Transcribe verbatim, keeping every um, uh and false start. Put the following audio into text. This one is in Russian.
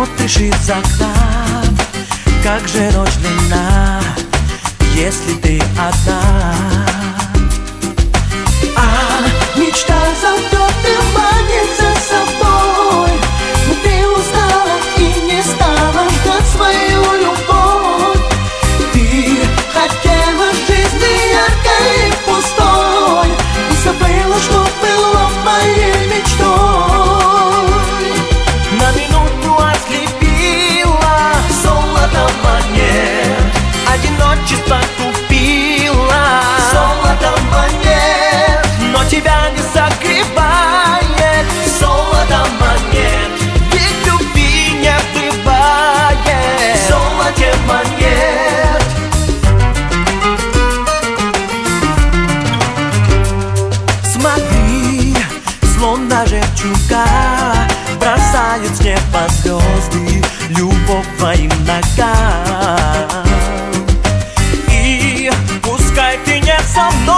Смотришь из окна, как же ночь длинна, если ты одна. А мечта зовет и манит за собой, но ты устала и не стала ждать свою любовь. Ты хотела жизни яркой и пустой, и забыла, что было моей мечтой. На минуту ослепила золото монет, одиночество купила золото монет, но тебя не согревает золото монет, ведь любви не бывает в золоте монет. Смотри, словно жемчуга бросают с неба звезды любовь твоим ногам. И пускай ты не со мной,